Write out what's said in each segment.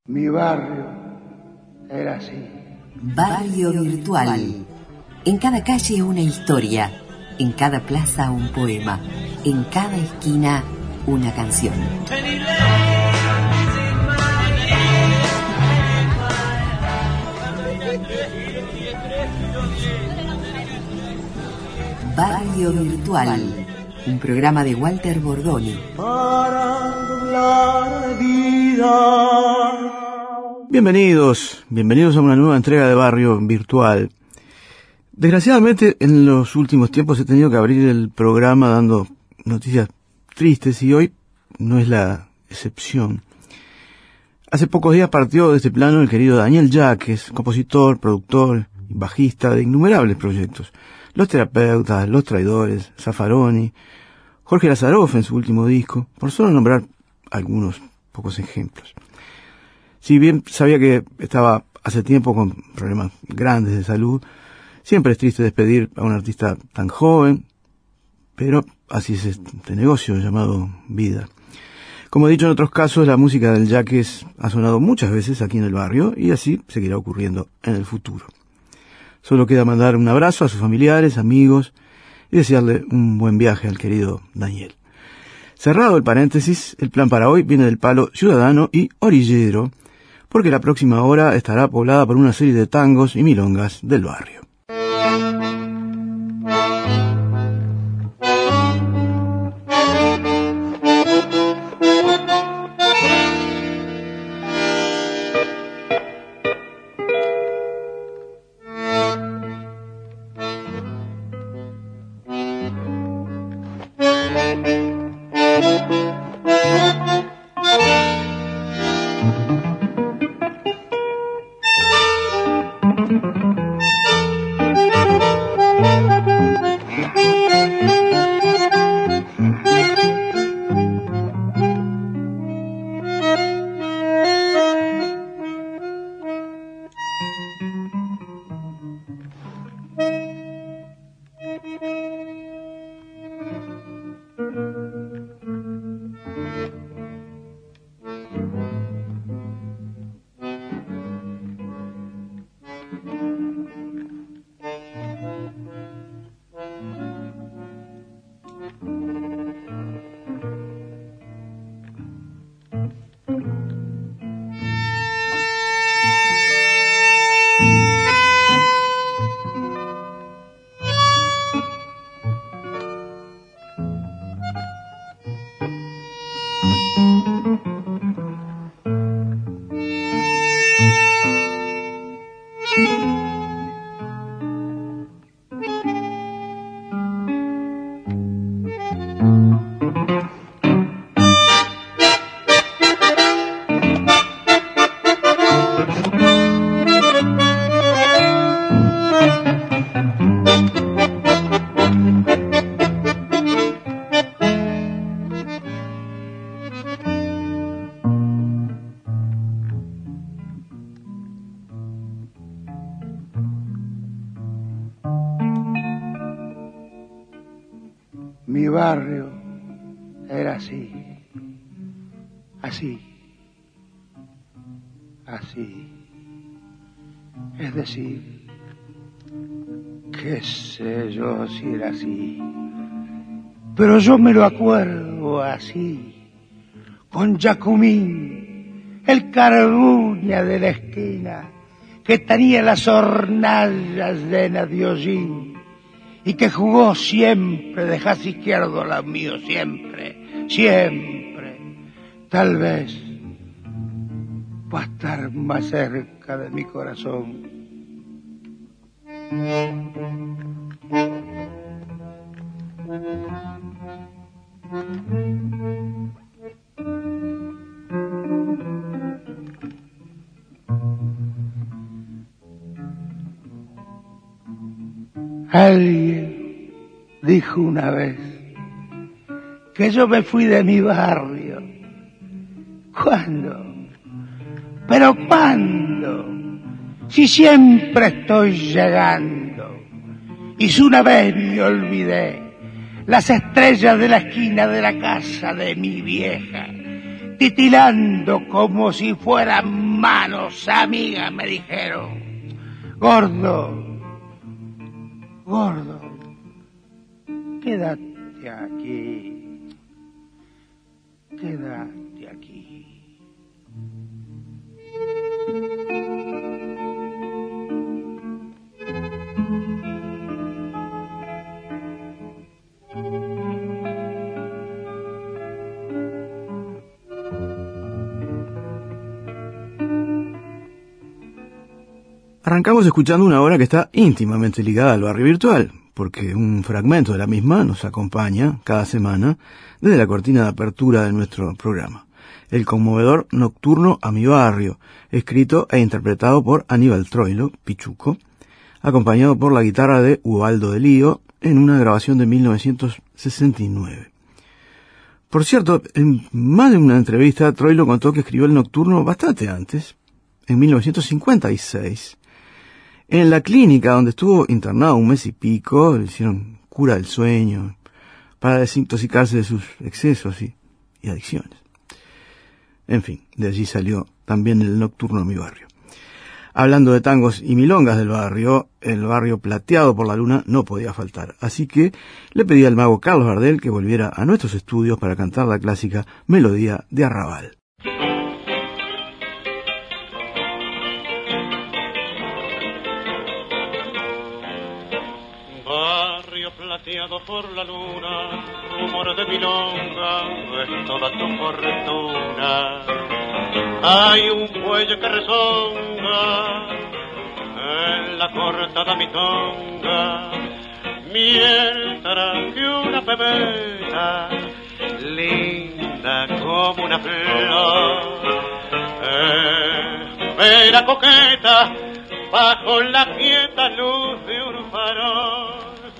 Mi barrio era así. Barrio virtual. En cada calle una historia, en cada plaza un poema, en cada esquina una canción. Barrio virtual, un programa de Walter Bordoni. Para doblar la vida. Bienvenidos a una nueva entrega de Barrio Virtual. Desgraciadamente, en los últimos tiempos he tenido que abrir el programa dando noticias tristes y hoy no es la excepción. Hace pocos días partió de este plano el querido Daniel Yaques, compositor, productor y bajista de innumerables proyectos. Los Terapeutas, Los Traidores, Zaffaroni, Jorge Lazaroff en su último disco, por solo nombrar algunos pocos ejemplos. Si bien sabía que estaba hace tiempo con problemas grandes de salud, siempre es triste despedir a un artista tan joven, pero así es este negocio llamado vida. Como he dicho en otros casos, la música del Yaques ha sonado muchas veces aquí en el barrio y así seguirá ocurriendo en el futuro. Solo queda mandar un abrazo a sus familiares, amigos y desearle un buen viaje al querido Daniel. Cerrado el paréntesis, el plan para hoy viene del palo ciudadano y orillero, porque la próxima hora estará poblada por una serie de tangos y milongas del barrio. Mi barrio era así, así. Es decir, qué sé yo si era así, pero yo me lo acuerdo así, con Jacumín, el carbuña de la esquina, que tenía las hornallas llenas de hollín, y que jugó siempre de jaz izquierdo al lado mío, siempre. Tal vez va a estar más cerca de mi corazón. Alguien dijo una vez que yo me fui de mi barrio. ¿Cuándo? ¿Pero cuándo? Si siempre estoy llegando. Y si una vez me olvidé las estrellas de la esquina de la casa de mi vieja, titilando como si fueran manos amigas, me dijeron: gordo, gordo, quédate aquí, quédate aquí. Arrancamos escuchando una obra que está íntimamente ligada al barrio virtual, porque un fragmento de la misma nos acompaña cada semana desde la cortina de apertura de nuestro programa. El conmovedor Nocturno a mi barrio, escrito e interpretado por Aníbal Troilo, Pichuco, acompañado por la guitarra de Ubaldo de Lío en una grabación de 1969. Por cierto, en más de una entrevista, Troilo contó que escribió el Nocturno bastante antes, en 1956, en la clínica donde estuvo internado un mes y pico. Le hicieron cura del sueño para desintoxicarse de sus excesos y adicciones. En fin, de allí salió también el Nocturno a mi barrio. Hablando de tangos y milongas del barrio, el barrio plateado por la luna no podía faltar. Así que le pedí al mago Carlos Gardel que volviera a nuestros estudios para cantar la clásica Melodía de Arrabal. Plateado por la luna, rumor de milonga, es toda tu fortuna. Hay un cuello que rezonga en la cortada mitonga, mientras que una pebeta linda como una flor espera coqueta bajo la quieta luz de un farol.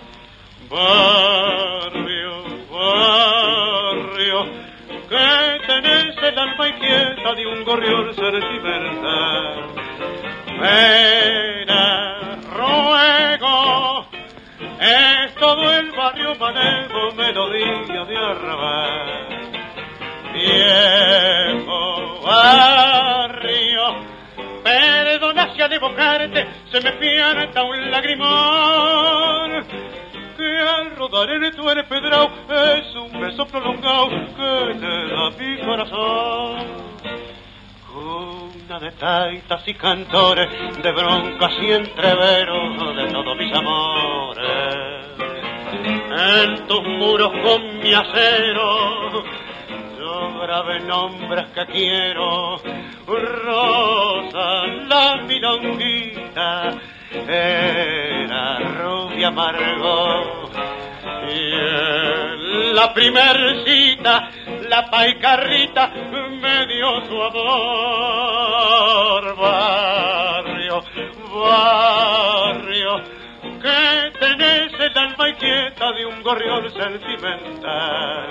Barrio, barrio, que tenés el alma inquieta de un gorrión sentimental. Pena, ruego, es todo el barrio manejo, melodía de arrabal. Viejo barrio, perdona si al evocarte se me pianta un lagrimón, que al rodar en tu empedrado es un beso prolongado que te da mi corazón. Cuna de taitas y cantores, de broncas y entreveros de todos mis amores. En tus muros con mi acero yo grabé nombres que quiero. Rosa, la milonguita, era rubia amargo, y en la primer cita la paicarrita me dio su amor. Barrio, barrio, que tenés el alma inquieta de un gorrión sentimental.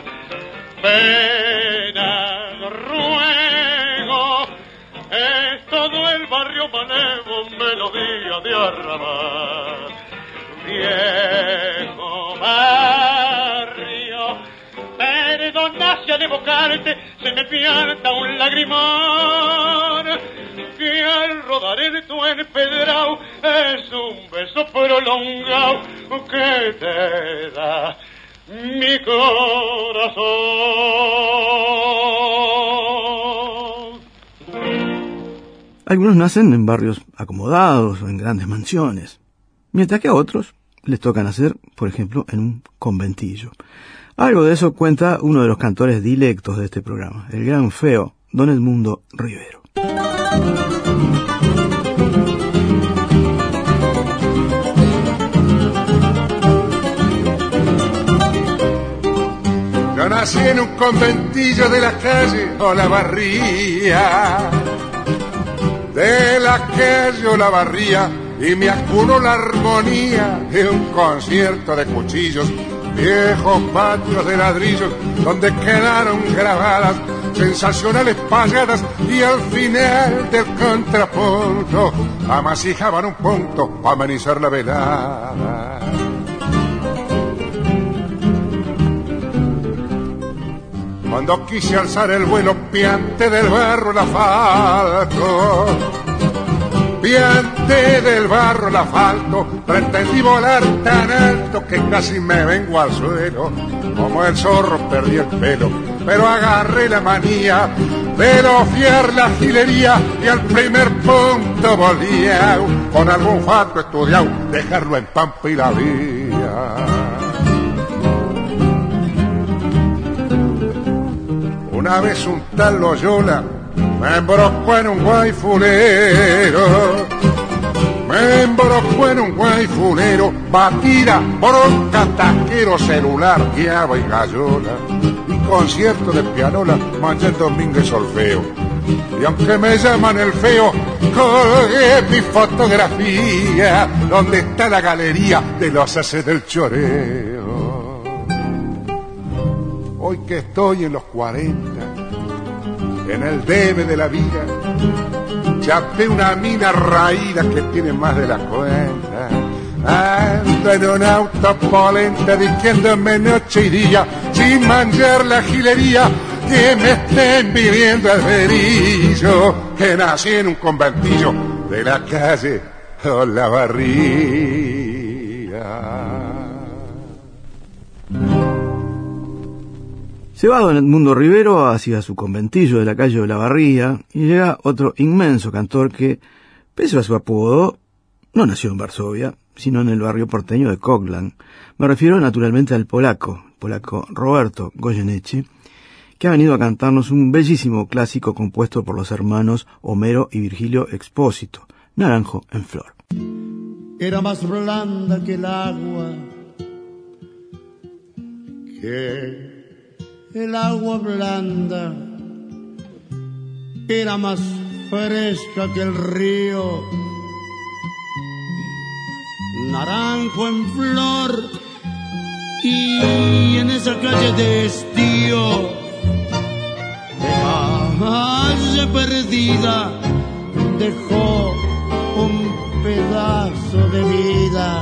Pena, ruego, es todo el barrio manejo, melodía de arrabal. Viejo barrio, perdona si al evocarte se me pianta un lagrimón, que al rodar en tu empedrado es un beso prolongado que te da mi corazón. Algunos nacen en barrios acomodados o en grandes mansiones, mientras que a otros les toca nacer, por ejemplo, en un conventillo. Algo de eso cuenta uno de los cantores dilectos de este programa, el gran feo don Edmundo Rivero. Yo nací en un conventillo de la calle Olavarría, de la calle Olavarría, y me acunó la armonía de un concierto de cuchillos, viejos patios de ladrillos donde quedaron grabadas sensacionales payadas, y al final del contrapunto amasijaban un punto para amenizar la velada. cuando quise alzar el vuelo piante del barro el asfalto. Piante del barro el asfalto, pretendí volar tan alto que casi me vengo al suelo. Como el zorro perdí el pelo, pero agarré la manía de lofiar la gilería y al primer punto volvía con algún fato estudiado, dejarlo en pampa y la vía. Una vez un tal Loyola me embrocó en un guayfulero. Me embrocó en un guayfulero, batida, bronca, taquero, celular, guiaba y gallola. Y concierto de pianola, Manuel Domínguez solfeo. Y aunque me llaman el feo, colgué mi fotografía, donde está la galería de los haces del choreo. Hoy que estoy en los 40, en el debe de la vida, chapé una mina raída que tiene más de la cuenta. Ando en un auto polenta diciéndome noche y día, sin manchar la gilería, que me estén viviendo el verillo, que nací en un conventillo de la calle Olavarría. Se va don Edmundo Rivero hacia su conventillo de la calle Olavarría y llega otro inmenso cantor que, pese a su apodo, no nació en Varsovia, sino en el barrio porteño de Coglan. Me refiero naturalmente al polaco Roberto Goyeneche, que ha venido a cantarnos un bellísimo clásico compuesto por los hermanos Homero y Virgilio Expósito, Naranjo en Flor. Era más blanda que el agua, que el agua blanda, era más fresca que el río. Naranjo en flor, y en esa calle de estío, de calle perdida, dejó un pedazo de vida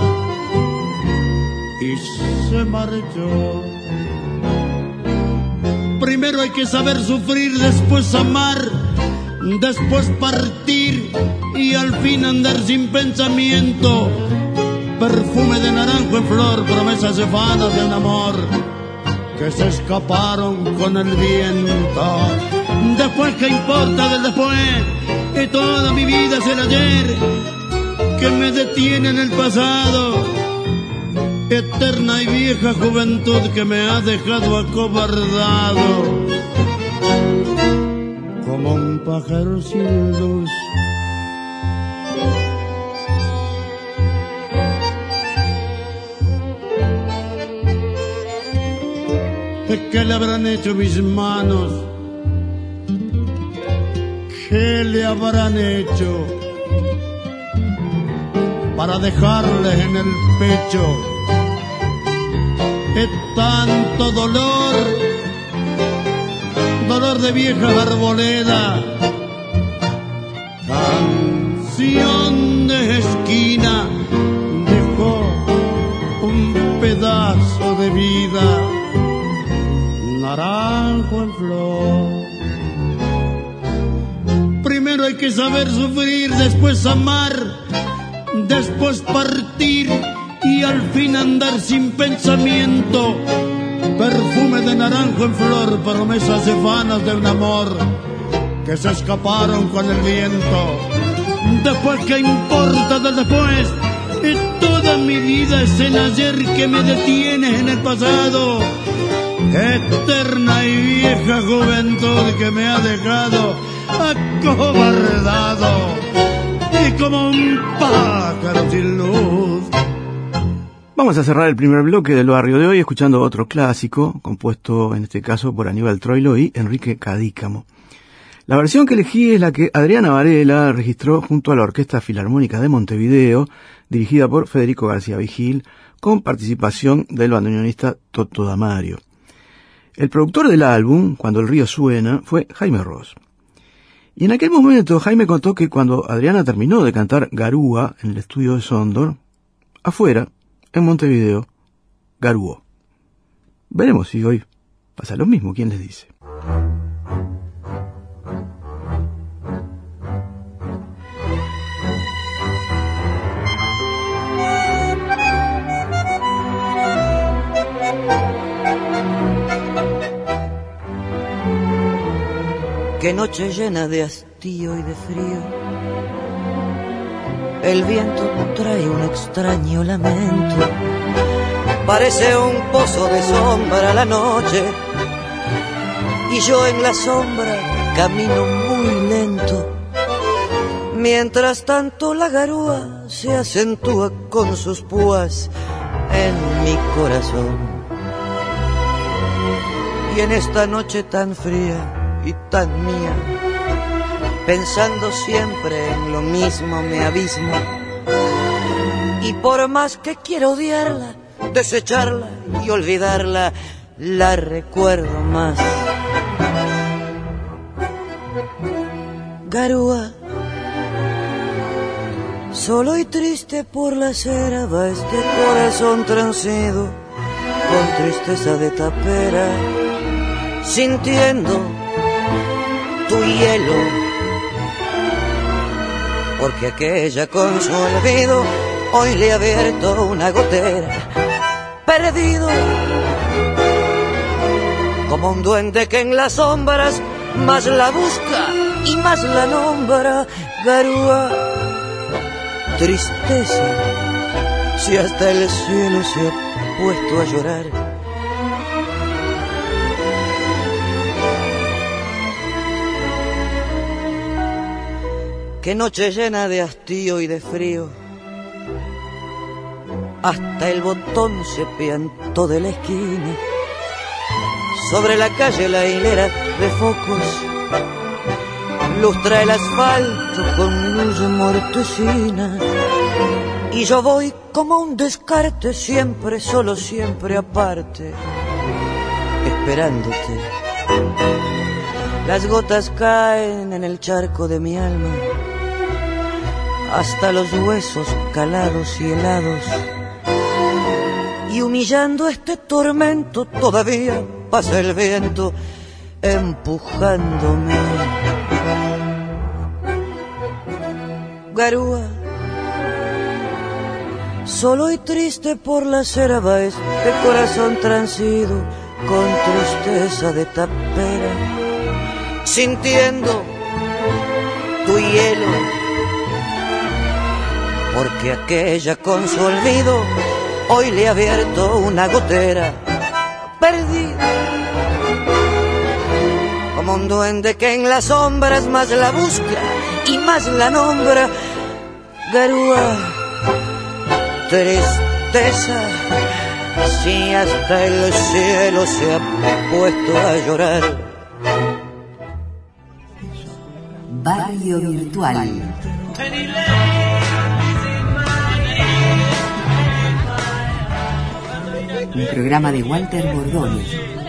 y se marchó. Primero hay que saber sufrir, después amar, después partir y al fin andar sin pensamiento. Perfume de naranjo en flor, promesas efanas de un amor que se escaparon con el viento. Después, ¿qué importa del después? Y toda mi vida es el ayer que me detiene en el pasado. Eterna y vieja juventud que me ha dejado acobardado como un pájaro sin luz. ¿Qué le habrán hecho mis manos? ¿Qué le habrán hecho para dejarles en el pecho tanto dolor? Dolor de vieja arboleda, canción de esquina, dejó un pedazo de vida. Naranjo en flor. Primero hay que saber sufrir, después amar, después partir y al fin andar sin pensamiento. Perfume de naranjo en flor, promesas efanas de un amor que se escaparon con el viento. Después, ¿qué importa del después? Y toda mi vida es el ayer que me detiene en el pasado. Eterna y vieja juventud que me ha dejado acobardado y como un pájaro sin luz. Vamos a cerrar el primer bloque del barrio de hoy escuchando otro clásico, compuesto en este caso por Aníbal Troilo y Enrique Cadícamo. La versión que elegí es la que Adriana Varela registró junto a la Orquesta Filarmónica de Montevideo, dirigida por Federico García Vigil, con participación del bandoneonista Toto Damario. El productor del álbum, Cuando el río suena, fue Jaime Ross. Y en aquel momento Jaime contó que cuando Adriana terminó de cantar Garúa en el estudio de Sondor, afuera, en Montevideo, garuó. Veremos si hoy pasa lo mismo, ¿quién les dice? Qué noche llena de hastío y de frío. El viento trae un extraño lamento. Parece un pozo de sombra la noche, y yo en la sombra camino muy lento. Mientras tanto la garúa se acentúa con sus púas en mi corazón. Y en esta noche tan fría y tan mía, pensando siempre en lo mismo me abismo. Y por más que quiero odiarla, desecharla y olvidarla, la recuerdo más. Garúa, solo y triste por la acera va este corazón transido, con tristeza de tapera, sintiendo tu hielo, porque aquella con su olvido hoy le ha abierto una gotera. Perdido como un duende que en las sombras más la busca y más la nombra. Garúa, tristeza, si hasta el cielo se ha puesto a llorar. Qué noche llena de hastío y de frío. Hasta el botón se piantó de la esquina. Sobre la calle la hilera de focos lustra el asfalto con luz mortecina. Y yo voy como un descarte, siempre solo, siempre aparte, esperándote. Las gotas caen en el charco de mi alma, hasta los huesos calados y helados. Y humillando este tormento todavía pasa el viento empujándome. Garúa, solo y triste por la acera va este corazón transido, con tristeza de tapera, sintiendo tu hielo, porque aquella con su olvido hoy le ha abierto una gotera. Perdido como un duende que en las sombras más la busca y más la nombra. Garúa, tristeza, si hasta el cielo se ha puesto a llorar. Barrio Virtual. Un programa de Walter Bordoni.